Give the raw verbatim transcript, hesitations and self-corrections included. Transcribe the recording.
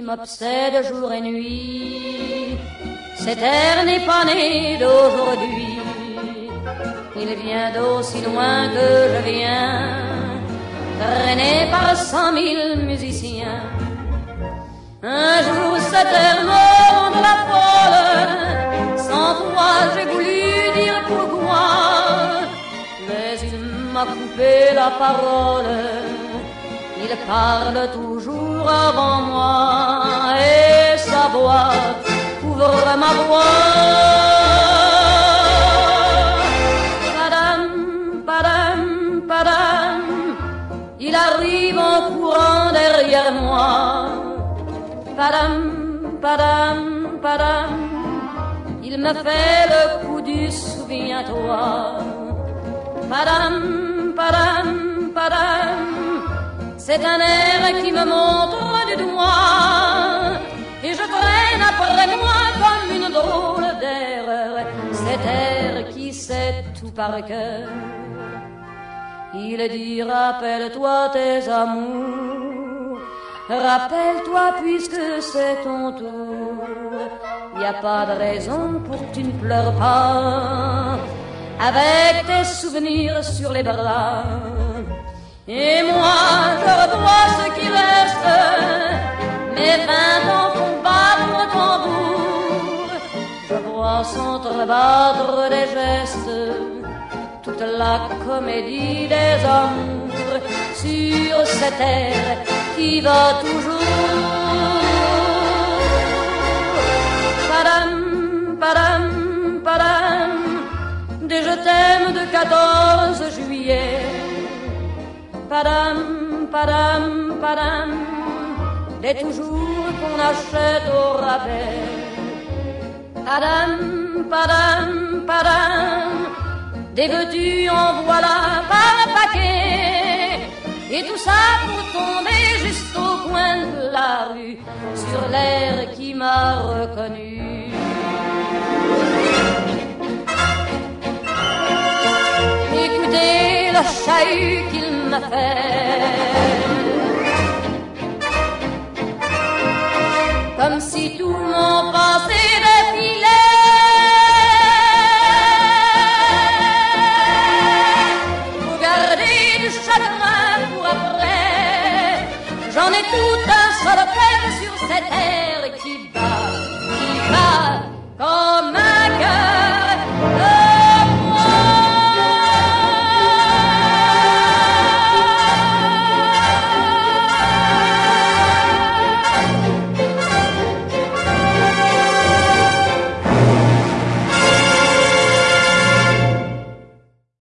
m'obsède jour et nuit. Cet air n'est pas né d'aujourd'hui, il vient d'aussi loin que je viens, traîné par cent mille musiciens. Un jour cet air me rend la folle, cent fois j'ai voulu dire pourquoi, mais il m'a coupé la parole. Il parle toujours avant moi et sa voix couvre ma voix. Padam, padam, padam, il arrive en courant derrière moi. Padam, padam, padam, il me fait le coup du souviens-toi. Padam, padam, padam, c'est un air qui me montre du doigt et je traîne après moi comme une drôle d'erreur cet air qui sait tout par cœur. Il dit rappelle-toi tes amours, rappelle-toi puisque c'est ton tour. Y a pas de raison pour que tu ne pleures pas avec tes souvenirs sur les bras. Et moi, je revois ce qui reste, mes vingt ans font battre le tambour. Je vois s'entrebattre des gestes, toute la comédie des amours sur cette air qui va toujours. Padam, padam, padam, des je t'aime de quatorze juillet. Padam, padam, padam, des toujours qu'on achète au rabais. Padam, padam, padam, des veux-tu en voilà par paquet. Et tout ça pour tomber juste au coin de la rue, sur l'air qui m'a reconnu. Écoutez le chahut qu'il m'a fait, comme si tout mon passé défilait. Faut garder du chagrin pour après, j'en ai tout un solitaire sur cette terre.